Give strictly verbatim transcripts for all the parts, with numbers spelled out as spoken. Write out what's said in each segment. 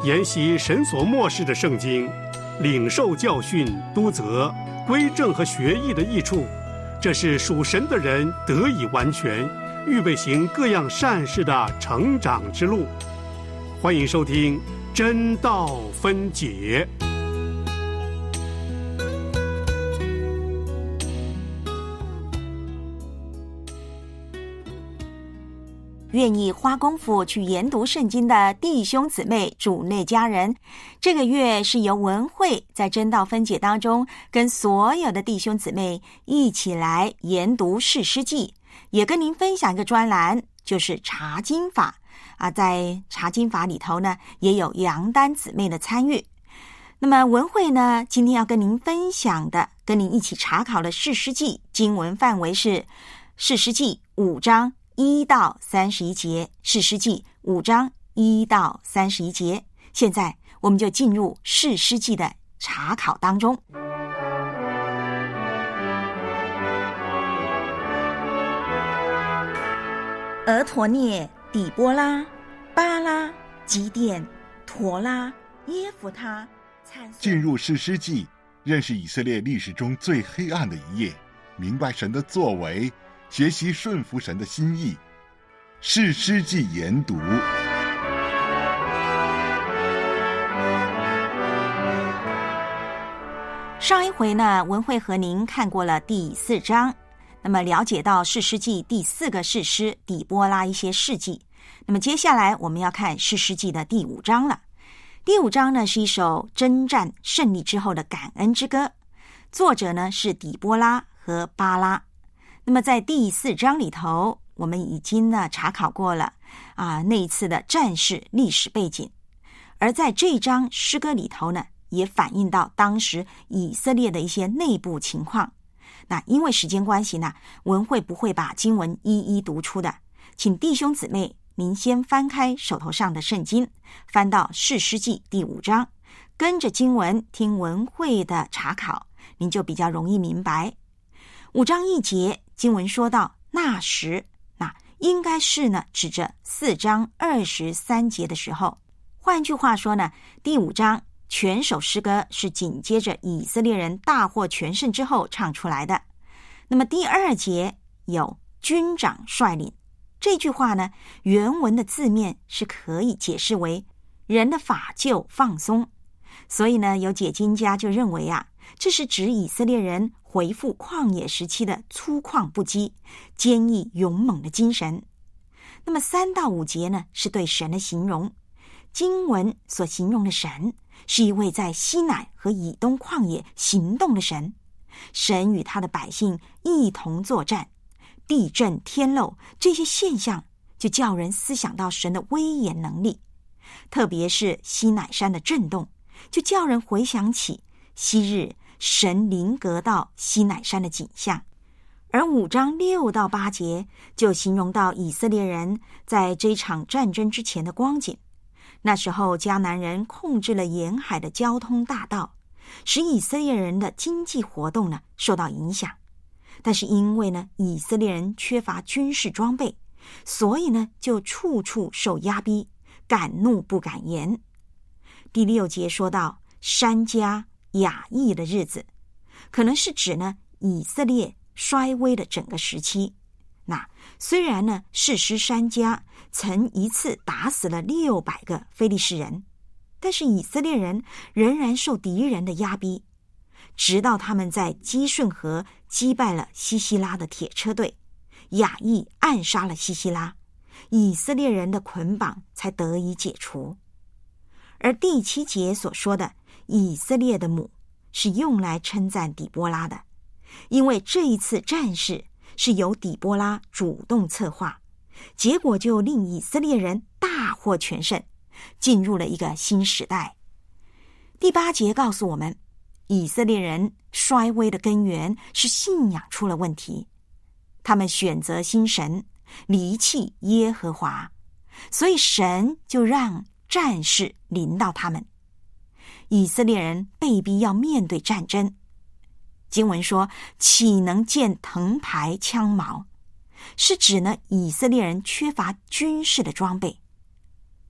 研习神所默示的圣经，领受教训、督责、归正和学艺的益处，这是属神的人得以完全，预备行各样善事的成长之路。欢迎收听真道分解。 愿意花功夫去研读圣经的弟兄姊妹、主内家人，这个月是由文慧在真道分解当中跟所有的弟兄姊妹一起来研读士师记，也跟您分享一个专栏，就是查经法啊，在查经法里头呢，也有杨丹姊妹的参与。那么文慧呢，今天要跟您分享的，跟您一起查考的士师记经文范围是士师记五章一到三十一节，士师记五章一到三十一节。现在我们就进入士师记的查考当中。俄陀涅、底波拉、巴拉、基甸、陀拉、耶弗他。 进入士师记，认识以色列历史中最黑暗的一页，明白神的作为，学习顺服神的心意。士师记研读。 上一回呢，文慧和您看过了第四章，那么了解到士师记第四个士师底波拉一些事迹。那么接下来我们要看士师记的第五章了。第五章呢，是一首征战胜利之后的感恩之歌，作者呢是底波拉和巴拉。那么在第四章里头，我们已经呢查考过了啊那一次的战事历史背景，而在这一章诗歌里头呢，也反映到当时以色列的一些内部情况。那因为时间关系呢，文慧不会把经文一一读出的，请弟兄姊妹您先翻开手头上的圣经，翻到士师记第五章，跟着经文听文慧的查考，您就比较容易明白。五章一节经文说到那时，那应该是呢指着四章二十三节的时候。换句话说呢，第五章全首诗歌是紧接着以色列人大获全胜之后唱出来的。那么第二节有军长率领，这句话呢，原文的字面是可以解释为人的法厩放松，所以呢，有解经家就认为啊，这是指以色列人回复旷野时期的粗犷不羁、坚毅勇猛的精神。那么三到五节呢，是对神的形容。经文所形容的神是一位在西乃和以东旷野行动的神，神与他的百姓一同作战，地震天漏这些现象就叫人思想到神的威严能力，特别是西乃山的震动，就叫人回想起昔日神临格到西乃山的景象。而五章六到八节就形容到以色列人在这场战争之前的光景。那时候迦南人控制了沿海的交通大道，使以色列人的经济活动呢受到影响。但是因为呢以色列人缺乏军事装备，所以呢就处处受压逼，敢怒不敢言。第六节说到珊迦雅意的日子，可能是指呢以色列衰微的整个时期。那虽然呢士师珊迦曾一次打死了六百个非利士人，但是以色列人仍然受敌人的压逼，直到他们在基顺河击败了西西拉的铁车队，雅意暗杀了西西拉，以色列人的捆绑才得以解除。而第七节所说的以色列的母，是用来称赞底波拉的，因为这一次战事是由底波拉主动策划，结果就令以色列人大获全胜，进入了一个新时代。第八节告诉我们，以色列人衰微的根源是信仰出了问题，他们选择新神，离弃耶和华，所以神就让战事临到他们。以色列人被逼要面对战争，经文说岂能见藤牌枪矛，是指呢以色列人缺乏军事的装备。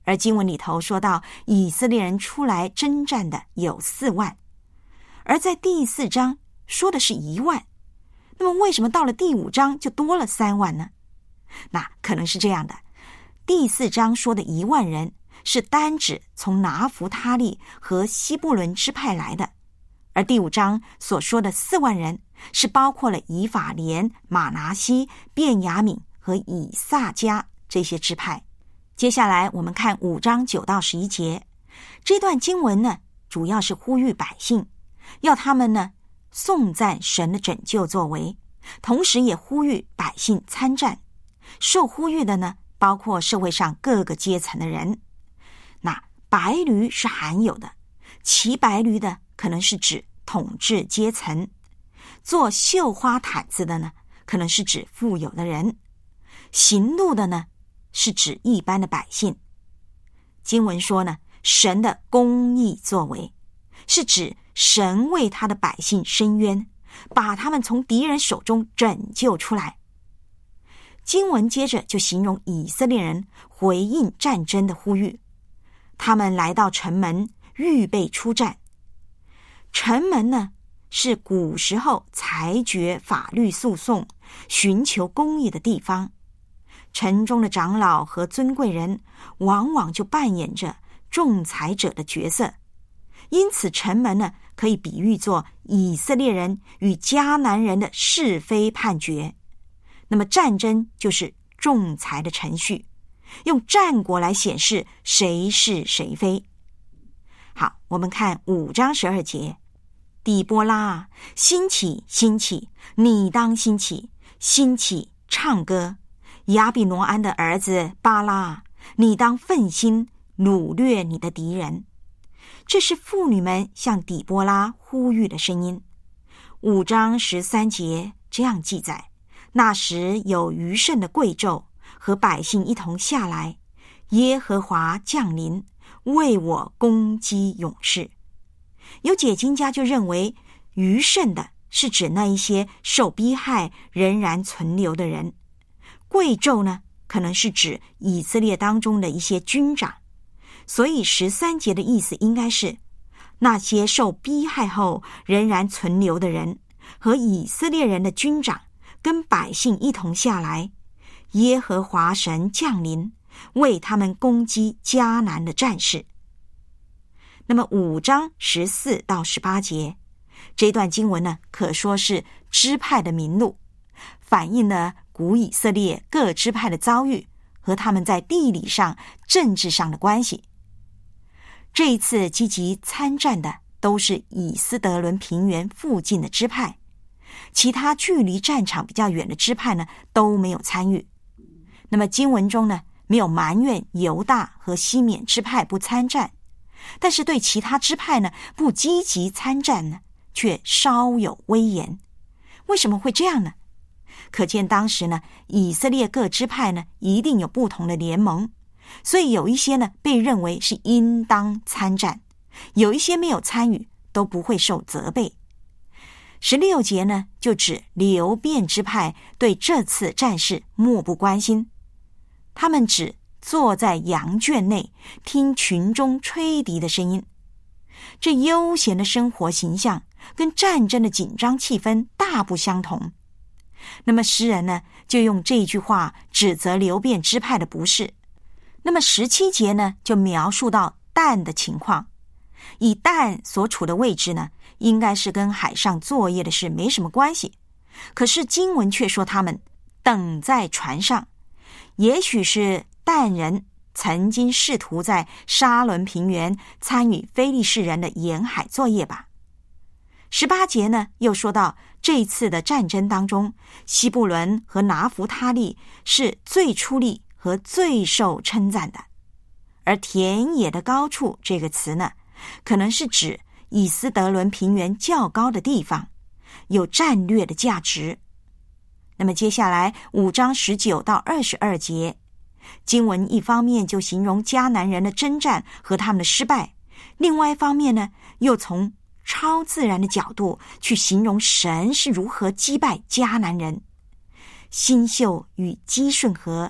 而经文里头说到以色列人出来征战的有四万，而在第四章说的是一万，那么为什么到了第五章就多了三万呢？那可能是这样的，第四章说的一万人是单指从拿弗他利和西布伦支派来的，而第五章所说的四万人是包括了以法莲、马拿西、便雅悯和以萨迦这些支派。接下来我们看五章九到十一节，这段经文呢，主要是呼吁百姓，要他们呢颂赞神的拯救作为，同时也呼吁百姓参战。受呼吁的呢，包括社会上各个阶层的人。那白驴是罕有的，骑白驴的可能是指统治阶层，做绣花毯子的呢，可能是指富有的人，行路的呢，是指一般的百姓。经文说呢，神的公义作为，是指神为他的百姓伸冤，把他们从敌人手中拯救出来。经文接着就形容以色列人回应战争的呼吁，他们来到城门，预备出战。城门呢，是古时候裁决法律诉讼、寻求公义的地方。城中的长老和尊贵人往往就扮演着仲裁者的角色，因此城门呢，可以比喻作以色列人与迦南人的是非判决。那么战争就是仲裁的程序，用战果来显示谁是谁非。好，我们看五章十二节，底波拉啊，兴起兴起，你当兴起，兴起唱歌。亚比挪安的儿子巴拉，你当奋心掳掠你的敌人。这是妇女们向底波拉呼吁的声音。五章十三节这样记载，那时有余剩的贵胄和百姓一同下来，耶和华降临，为我攻击勇士。有解经家就认为，余剩的是指那一些受逼害仍然存留的人，贵胄呢，可能是指以色列当中的一些军长。所以十三节的意思应该是，那些受逼害后仍然存留的人和以色列人的军长跟百姓一同下来，耶和华神降临，为他们攻击迦南的战士。那么五章十四到十八节这段经文呢，可说是支派的名录，反映了古以色列各支派的遭遇和他们在地理上、政治上的关系。这一次积极参战的都是以斯德伦平原附近的支派，其他距离战场比较远的支派呢，都没有参与。那么经文中呢，没有埋怨犹大和西缅支派不参战，但是对其他支派呢不积极参战呢，却稍有威严。为什么会这样呢？可见当时呢，以色列各支派呢一定有不同的联盟，所以有一些呢被认为是应当参战，有一些没有参与，都不会受责备。十六节呢，就指流便支派对这次战事漠不关心，他们只坐在羊圈内听群中吹笛的声音。这悠闲的生活形象跟战争的紧张气氛大不相同。那么诗人呢，就用这句话指责流便支派的不是。那么十七节呢，就描述到但的情况。以但所处的位置呢，应该是跟海上作业的事没什么关系，可是经文却说他们等在船上，也许是但人曾经试图在沙伦平原参与非利士人的沿海作业吧。十八节呢，又说到这一次的战争当中，西布伦和拿弗他利是最出力和最受称赞的。而田野的高处这个词呢，可能是指以斯德伦平原较高的地方，有战略的价值。那么接下来五章十九到二十二节，经文一方面就形容迦南人的征战和他们的失败，另外一方面呢，又从超自然的角度去形容神是如何击败迦南人。新秀与基顺河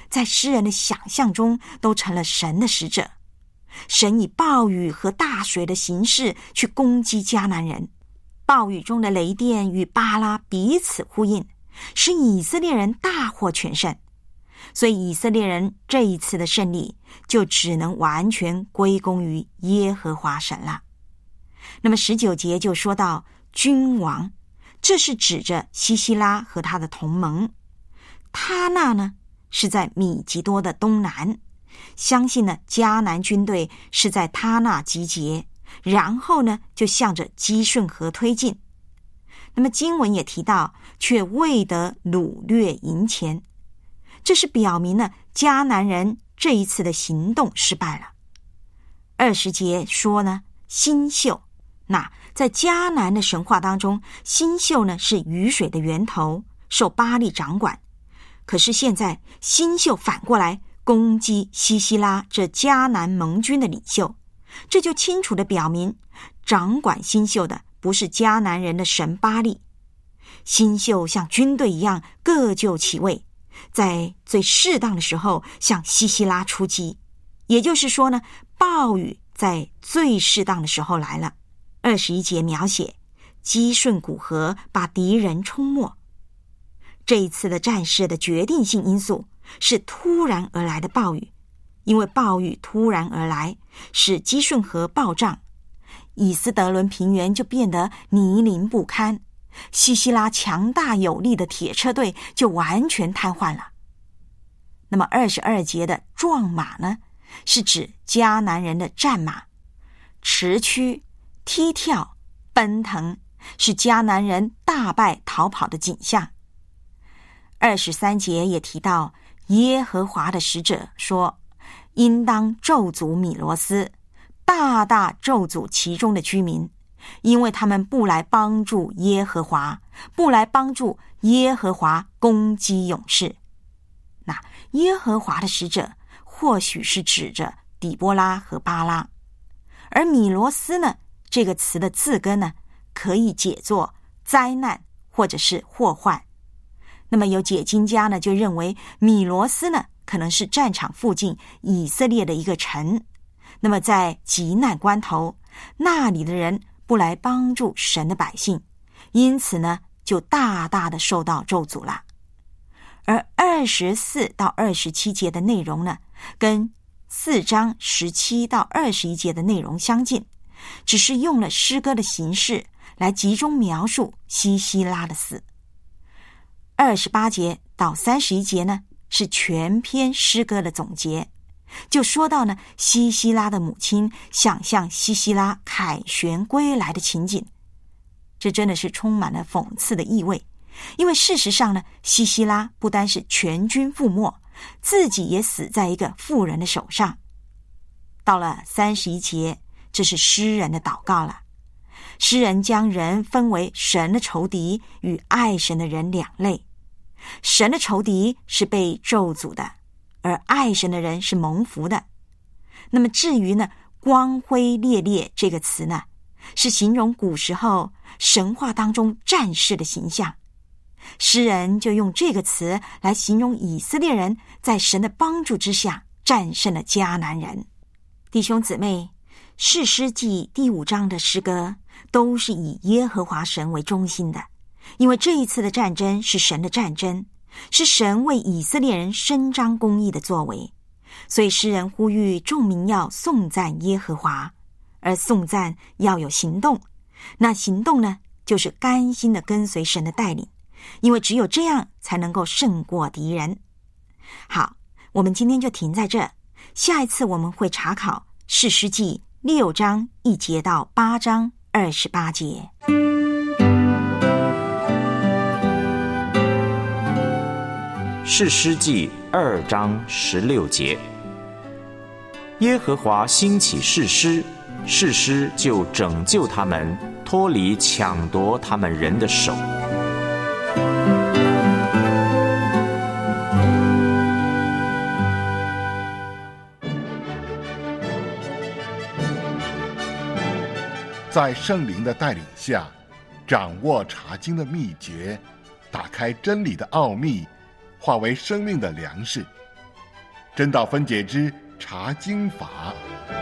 在诗人的想象中都成了神的使者。神以暴雨和大水的形式去攻击迦南人，暴雨中的雷电与巴拉彼此呼应，使以色列人大获全胜。所以以色列人这一次的胜利就只能完全归功于耶和华神了。那么十九节就说到君王，这是指着西西拉和他的同盟。他那呢是在米吉多的东南，相信呢迦南军队是在他那集结，然后呢就向着基顺河推进。那么经文也提到，却未得掳掠营前，这是表明了迦南人这一次的行动失败了。二十节说呢，星宿，那在迦南的神话当中，星宿呢是雨水的源头，受巴力掌管。可是现在星宿反过来攻击西西拉这迦南盟军的领袖，这就清楚地表明，掌管星宿的不是迦南人的神巴力。星宿像军队一样各就其位，在最适当的时候向西西拉出击，也就是说呢，暴雨在最适当的时候来了。二十一节描写基顺古河把敌人冲没。这一次的战事的决定性因素是突然而来的暴雨，因为暴雨突然而来，使基顺河暴涨，以斯德伦平原就变得泥泞不堪，西西拉强大有力的铁车队就完全瘫痪了。那么二十二节的壮马呢，是指迦南人的战马，驰驱、踢跳、奔腾，是迦南人大败逃跑的景象。二十三节也提到，耶和华的使者说，应当咒诅米罗斯，大大咒诅其中的居民，因为他们不来帮助耶和华，不来帮助耶和华攻击勇士。那耶和华的使者或许是指着底波拉和巴拉，而米罗斯呢，这个词的字根呢，可以解作灾难或者是祸患。那么有解经家呢就认为，米罗斯呢可能是战场附近以色列的一个城，那么在急难关头，那里的人不来帮助神的百姓，因此呢就大大的受到咒诅了。而二十四到二十七节的内容呢，跟四章十七到二十一节的内容相近，只是用了诗歌的形式来集中描述西西拉的死。二十八节到三十一节呢，是全篇诗歌的总结，就说到呢西西拉的母亲想象西西拉凯旋归来的情景。这真的是充满了讽刺的意味，因为事实上呢，西西拉不单是全军覆没，自己也死在一个妇人的手上。到了三十一节，这是诗人的祷告了。诗人将人分为神的仇敌与爱神的人两类，神的仇敌是被咒诅的，而爱神的人是蒙福的。那么至于呢，光辉烈烈这个词呢，是形容古时候神话当中战士的形象。诗人就用这个词来形容以色列人在神的帮助之下战胜了迦南人。弟兄姊妹，士师记第五章的诗歌都是以耶和华神为中心的，因为这一次的战争是神的战争，是神为以色列人伸张公义的作为，所以诗人呼吁众民要颂赞耶和华，而颂赞要有行动。那行动呢，就是甘心的跟随神的带领，因为只有这样才能够胜过敌人。好，我们今天就停在这，下一次我们会查考士师记六章一节到八章二十八节。 士师记二章十六节，耶和华兴起士师，士师就拯救他们，脱离抢夺他们人的手。 在圣灵的带领下，掌握查经的秘诀，打开真理的奥秘，化为生命的粮食。 真道分解之查经法。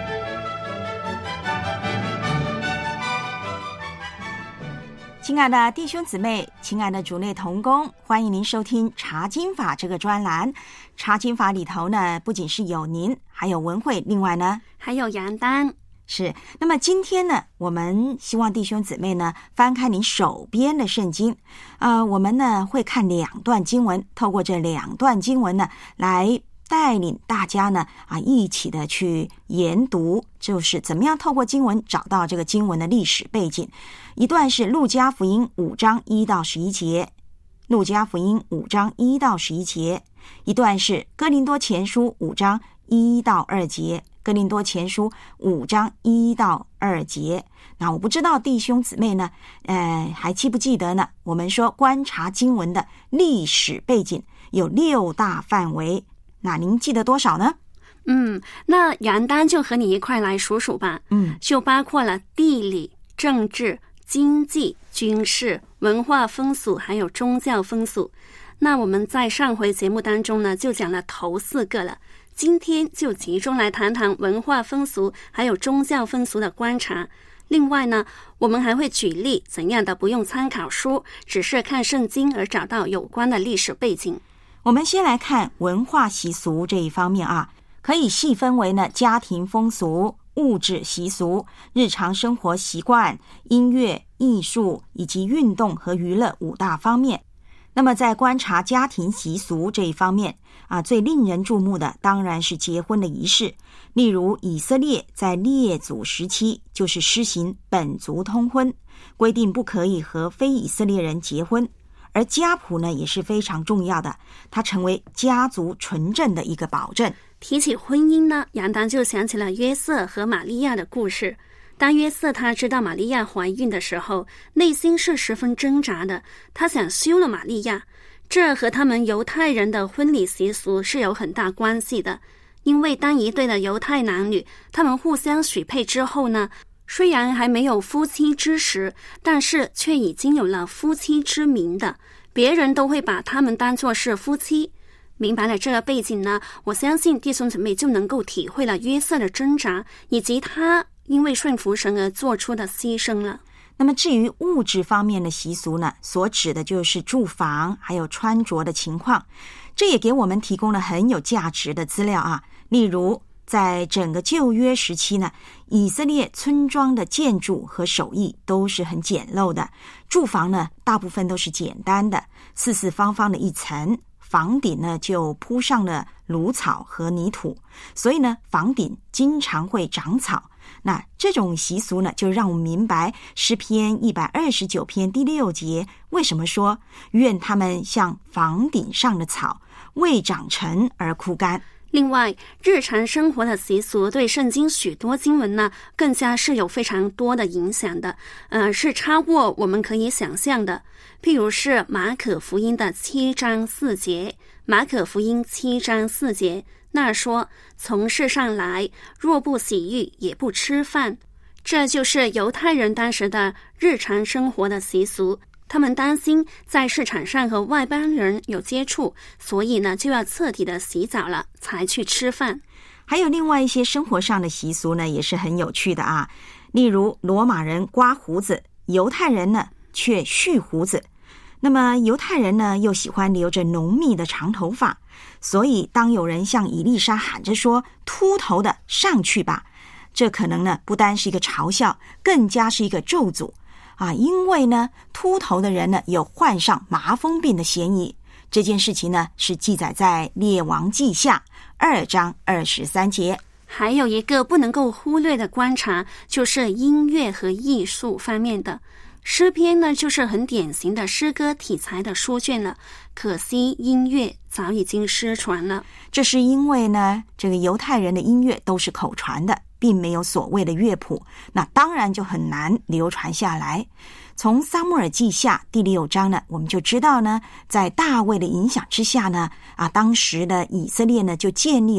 亲爱的弟兄姊妹，亲爱的主内同工，欢迎您收听查经法这个专栏。查经法里头呢，不仅是有您，还有文慧，另外呢还有杨丹。 是，那么今天呢，我们希望弟兄姊妹呢翻开您手边的圣经，呃，我们呢会看两段经文，透过这两段经文呢，来带领大家呢啊一起的去研读，就是怎么样透过经文找到这个经文的历史背景。一段是路加福音五章一到十一节，路加福音五章一到十一节；一段是哥林多前书五章一到二节，哥林多前书五章一到二节。那我不知道弟兄姊妹呢，呃，还记不记得呢？我们说观察经文的历史背景有六大范围，那您记得多少呢？ 嗯，那杨丹就和你一块来数数吧。 嗯， 就包括了地理、政治、经济、军事、文化风俗，还有宗教风俗。那我们在上回节目当中呢，就讲了头四个了。今天就集中来谈谈文化风俗还有宗教风俗的观察。另外呢，我们还会举例怎样的不用参考书，只是看圣经而找到有关的历史背景。 我们先来看文化习俗这一方面啊，可以细分为呢家庭风俗、物质习俗、日常生活习惯、音乐、艺术以及运动和娱乐五大方面。那么在观察家庭习俗这一方面啊，最令人注目的当然是结婚的仪式。例如以色列在列祖时期就是施行本族通婚，规定不可以和非以色列人结婚。而家谱呢也是非常重要的，它成为家族纯正的一个保证。 提起婚姻呢，杨丹就想起了约瑟和玛利亚的故事。当约瑟他知道玛利亚怀孕的时候，内心是十分挣扎的，他想休了玛利亚。这和他们犹太人的婚礼习俗是有很大关系的，因为当一对的犹太男女他们互相许配之后呢，虽然还没有夫妻之实，但是却已经有了夫妻之名的，别人都会把他们当作是夫妻。明白了这个背景呢，我相信弟兄姊妹就能够体会了约瑟的挣扎，以及他因为顺服神而做出的牺牲了。 那么至于物质方面的习俗呢，所指的就是住房还有穿着的情况，这也给我们提供了很有价值的资料啊。例如在整个旧约时期呢，以色列村庄的建筑和手艺都是很简陋的，住房呢大部分都是简单的，四四方方的一层，房顶呢就铺上了芦草和泥土，所以呢房顶经常会长草。那这种习俗呢，就让我们明白诗篇一百二十九篇第六节为什么说愿他们像房顶上的草，未长成而枯干。 另外，日常生活的习俗对圣经许多经文呢，更加是有非常多的影响的，呃，是超过我们可以想象的。譬如是马可福音的七章四节，马可福音七章四节，那说从世上来，若不洗浴，也不吃饭。这就是犹太人当时的日常生活的习俗。他们担心在市场上和外邦人有接触，所以呢就要彻底的洗澡了才去吃饭。 还有另外一些生活上的习俗呢，也是很有趣的啊。例如罗马人刮胡子，犹太人呢却蓄胡子。那么犹太人呢又喜欢留着浓密的长头发，所以当有人向以利沙喊着说秃头的上去吧，这可能呢不单是一个嘲笑，更加是一个咒诅啊，因为呢秃头的人呢有患上麻风病的嫌疑。这件事情呢是记载在列王记下二章二十三节。 还有一个不能够忽略的观察，就是音乐和艺术方面的。诗篇呢就是很典型的诗歌题材的书卷了，可惜音乐早已经失传了。 这是因为呢这个犹太人的音乐都是口传的，并没有所谓的乐谱，那当然就很难流传下来。从撒母耳记下第六章呢，我们就知道呢，在大卫的影响之下呢，啊，当时的以色列呢就建立了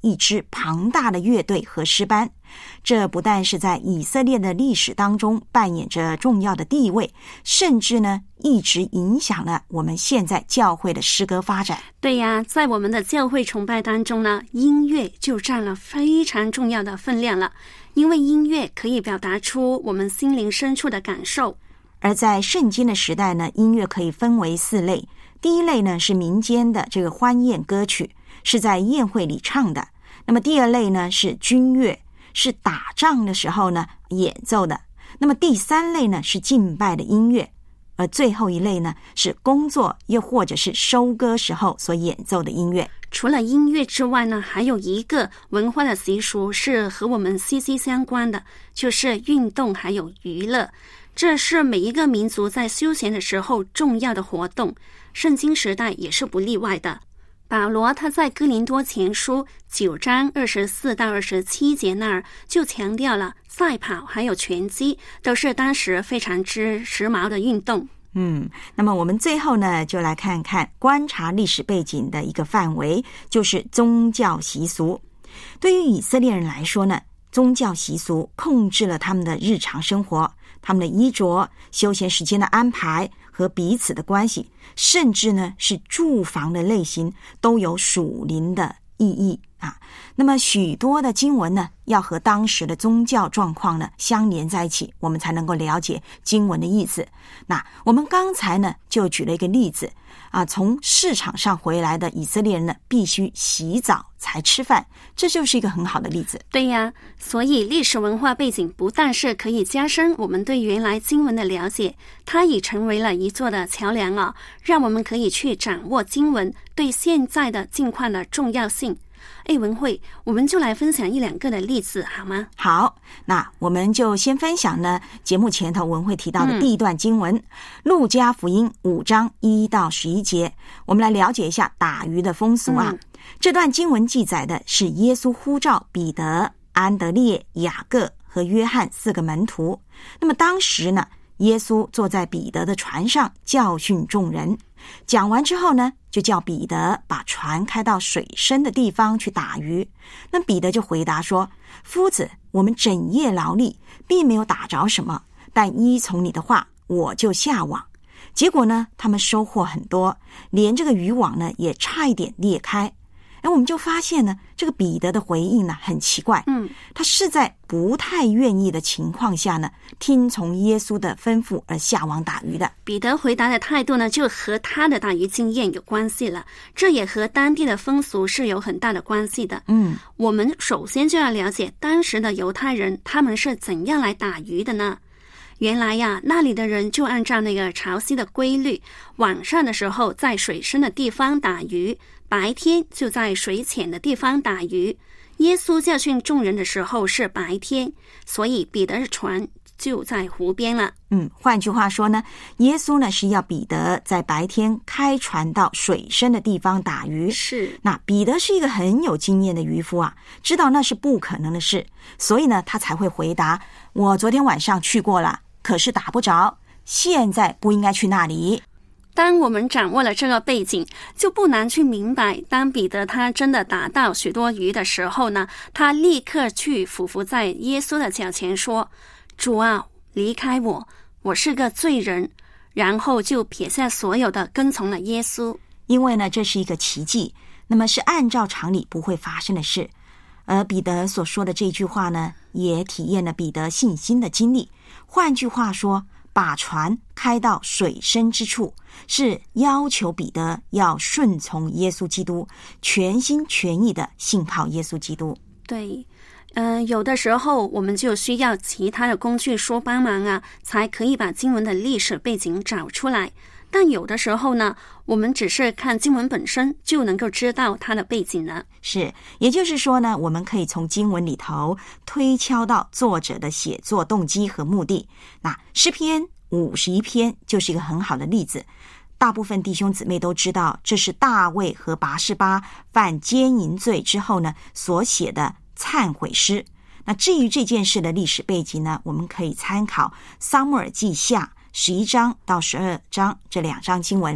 一支庞大的乐队和诗班。这不但是在以色列的历史当中扮演着重要的地位，甚至呢一直影响了我们现在教会的诗歌发展。 对呀，在我们的教会崇拜当中呢，音乐就占了非常重要的分量了，因为音乐可以表达出我们心灵深处的感受。 而在圣经的时代呢，音乐可以分为四类。第一类呢是民间的这个欢宴歌曲，是在宴会里唱的。那么第二类呢是军乐，是打仗的时候呢演奏的。那么第三类呢是敬拜的音乐，而最后一类呢是工作又或者是收割时候所演奏的音乐。 除了音乐之外呢，还有一个文化的习俗是和我们息息相关的，就是运动还有娱乐。这是每一个民族在休闲的时候重要的活动，圣经时代也是不例外的。保罗他在哥林多前书九章二十四到二十七节那儿就强调了赛跑还有拳击都是当时非常之时髦的运动。 嗯，那么我们最后呢，就来看看观察历史背景的一个范围，就是宗教习俗。对于以色列人来说呢，宗教习俗控制了他们的日常生活，他们的衣着、休闲时间的安排和彼此的关系，甚至呢是住房的类型都有属灵的意义啊。那么许多的经文呢，要和当时的宗教状况呢相连在一起，我们才能够了解经文的意思。那我们刚才呢就举了一个例子啊，从市场上回来的以色列人呢必须洗澡才吃饭，这就是一个很好的例子。 对呀，所以历史文化背景不但是可以加深我们对原来经文的了解，它已成为了一座的桥梁啊，让我们可以去掌握经文对现在的境况的重要性。哎，文慧，我们就来分享一两个的例子好吗？ 好，那我们就先分享呢节目前头文慧提到的第一段经文，嗯、路加福音五章一到十一节，我们来了解一下打鱼的风俗啊。嗯、这段经文记载的是耶稣呼召彼得、安德烈、雅各和约翰四个门徒。那么当时呢，耶稣坐在彼得的船上教训众人，讲完之后呢，就叫彼得把船开到水深的地方去打鱼。那彼得就回答说，夫子，我们整夜劳力，并没有打着什么，但依从你的话，我就下网。结果呢，他们收获很多，连这个渔网呢也差一点裂开。哎，我们就发现呢，这个彼得的回应呢很奇怪，嗯，他是在不太愿意的情况下呢，听从耶稣的吩咐而下网打鱼的。 彼得回答的态度呢，就和他的打鱼经验有关系了，这也和当地的风俗是有很大的关系的。嗯，我们首先就要了解当时的犹太人他们是怎样来打鱼的呢？原来呀，那里的人就按照那个潮汐的规律，晚上的时候在水深的地方打鱼，白天就在水浅的地方打鱼。耶稣教训众人的时候是白天，所以彼得的船就在湖边了。 嗯，换句话说呢，耶稣呢是要彼得在白天开船到水深的地方打鱼。 是， 那彼得是一个很有经验的渔夫啊，知道那是不可能的事，所以呢他才会回答，我昨天晚上去过了，可是打不着，现在不应该去那里。 当我们掌握了这个背景，就不难去明白，当彼得他真的打到许多鱼的时候呢，他立刻去俯伏在耶稣的脚前说，主啊，离开我，我是个罪人，然后就撇下所有的跟从了耶稣。 因为呢这是一个奇迹，那么是按照常理不会发生的事，而彼得所说的这句话呢，也体验了彼得信心的经历。换句话说，把船开到水深之处，是要求彼得要顺从耶稣基督，全心全意的信靠耶稣基督。 对，嗯、呃，有的时候我们就需要其他的工具书帮忙啊，才可以把经文的历史背景找出来。但有的时候呢，我们只是看经文本身就能够知道它的背景了。 是，也就是说呢，我们可以从经文里头推敲到作者的写作动机和目的。那诗篇五十一篇就是一个很好的例子。大部分弟兄姊妹都知道，这是大卫和拔示巴犯奸淫罪之后呢所写的忏悔诗。那至于这件事的历史背景呢，我们可以参考撒母耳记下十一章到十二章这两章经文。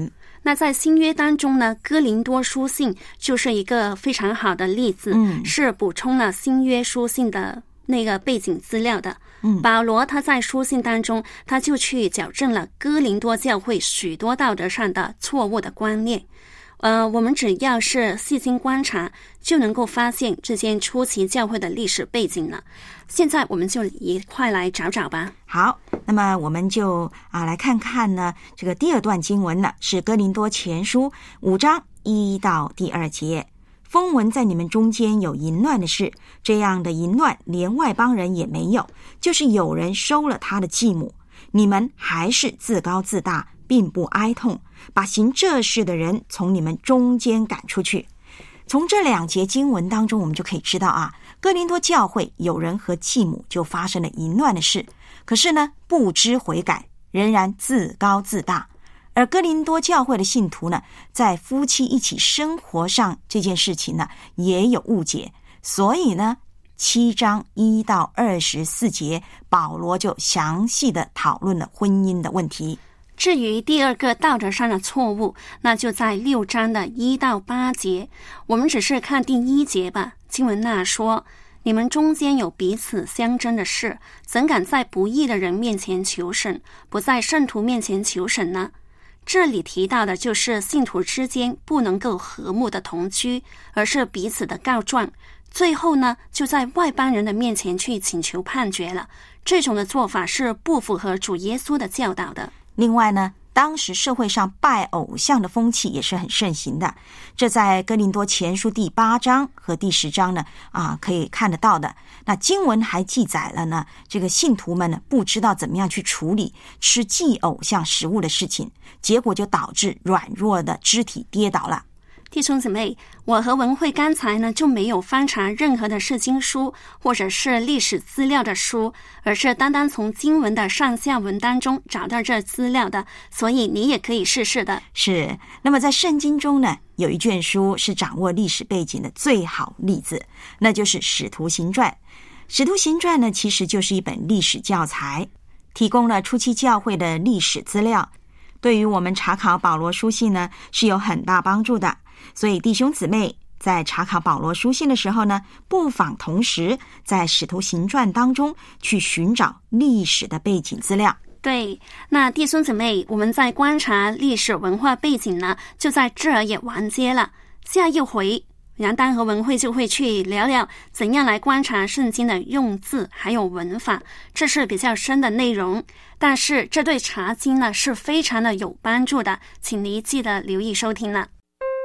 那在新约当中呢，哥林多书信就是一个非常好的例子， 嗯， 是补充了新约书信的那个背景资料的。 嗯， 保罗他在书信当中，他就去矫正了哥林多教会许多道德上的错误的观念。呃，我们只要是细心观察，就能够发现这些初期教会的历史背景了。现在我们就一块来找找吧。 好，那么我们就啊来看看呢，这个第二段经文呢是哥林多前书五章一到第二节。风闻在你们中间有淫乱的事，这样的淫乱连外邦人也没有，就是有人收了他的继母，你们还是自高自大，并不哀痛，把行这事的人从你们中间赶出去。从这两节经文当中，我们就可以知道啊，哥林多教会有人和继母就发生了淫乱的事，可是呢，不知悔改，仍然自高自大。而哥林多教会的信徒呢，在夫妻一起生活上这件事情呢，也有误解，所以呢，七章一到二十四节，保罗就详细的讨论了婚姻的问题。 至于第二个道德上的错误，那就在六章的一到八节。我们只是看第一节吧。经文那说，你们中间有彼此相争的事，怎敢在不义的人面前求审，不在圣徒面前求审呢？这里提到的就是信徒之间不能够和睦的同居，而是彼此的告状，最后呢，就在外邦人的面前去请求判决了。这种的做法是不符合主耶稣的教导的。 另外呢，当时社会上拜偶像的风气也是很盛行的，这在哥林多前书第八章和第十章呢啊可以看得到的。那经文还记载了呢，这个信徒们呢不知道怎么样去处理吃祭偶像食物的事情，结果就导致软弱的肢体跌倒了。 弟兄姊妹，我和文慧刚才呢就没有翻查任何的释经书或者是历史资料的书，而是单单从经文的上下文当中找到这资料的，所以你也可以试试的。 是，那么在圣经中呢，有一卷书是掌握历史背景的最好例子，那就是《使徒行传》。《使徒行传》呢，其实就是一本历史教材，提供了初期教会的历史资料，对于我们查考保罗书信呢是有很大帮助的。所以弟兄姊妹在查考保罗书信的时候呢，不妨同时在使徒行传当中去寻找历史的背景资料。 对，那弟兄姊妹，我们在观察历史文化背景呢，就在这儿也完结了。下一回杨丹和文慧就会去聊聊怎样来观察圣经的用字还有文法，这是比较深的内容，但是这对查经呢是非常的有帮助的，请你记得留意收听了。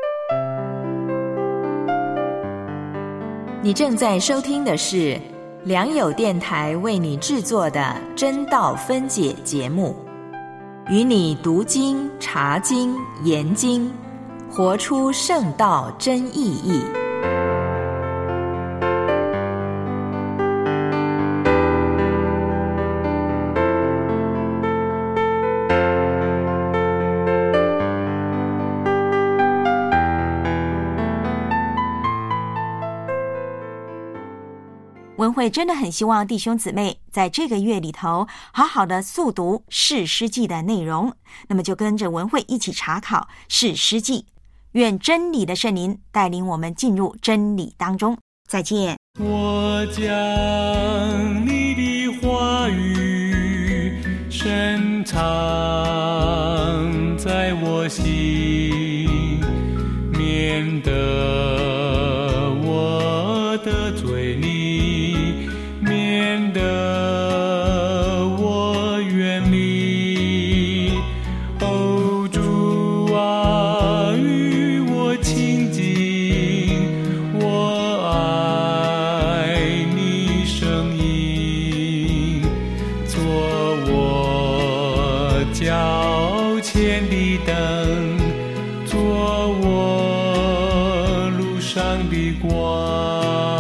你正在收听的是良友电台为你制作的真道分解节目，与你读经、查经、研经，活出圣道真意义。 文慧真的很希望弟兄姊妹在这个月里头好好的速读士师记的内容，那么就跟着文慧一起查考士师记，愿真理的圣灵带领我们进入真理当中。再见。 我将你的话语深藏在我心，免得我得罪你，免得我远离。哦，主啊，与我亲近，我爱你声音，做我脚前的灯，做我路上的光。